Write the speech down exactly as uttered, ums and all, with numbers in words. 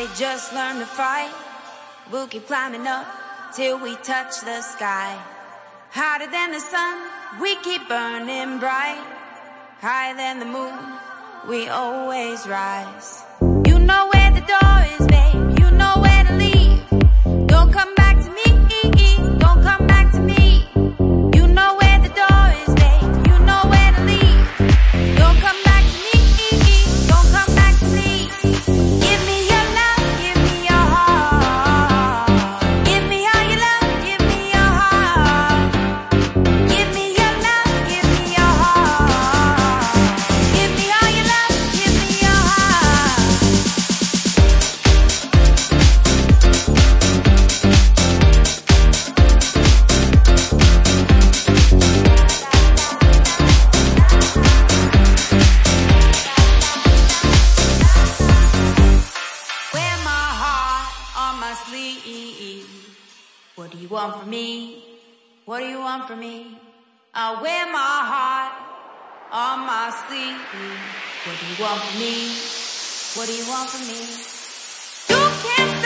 may just learn to fight. We'll keep climbing up till we touch the sky. Hotter than the sun, we keep burning bright. Higher than the moon, we always rise. You know where the door is, babe. You know where to leave. Don't come back to me. Don't come back to me. You know where the door is, babe. You know where to leave. Don't come back to me. Don't come back to me. Give me your love. Give me your heart. Give me all your love. Give me your heart. Give me your love. Give me your heart. Give me all your love. Give me your heart. Wear my heart on my sleeve. What do you want from me? What do you want from me? I wear my heart on my sleeve. What do you want from me? What do you want from me? You can't